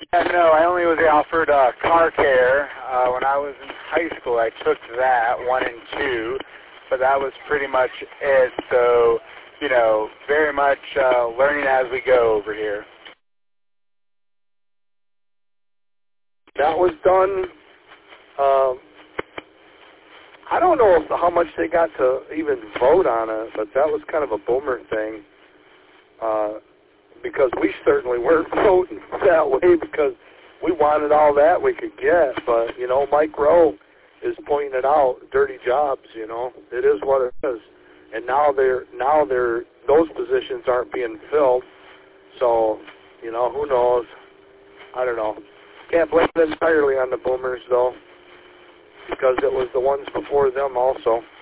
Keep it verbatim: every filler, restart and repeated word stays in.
Yeah, no, I only was offered uh, car care. Uh, when I was in high school, I took that, one and two, but that was pretty much it. So, you know, very much uh, learning as we go over here. That was done, um, I don't know if, how much they got to even vote on it, but that was kind of a boomer thing, uh, because we certainly weren't voting that way because we wanted all that we could get. But, you know, Mike Rowe is pointing it out, dirty jobs, you know. It is what it is. And now they're, now they're, those positions aren't being filled. So, you know, who knows? I don't know. Can't blame it entirely on the boomers, though, because it was the ones before them also.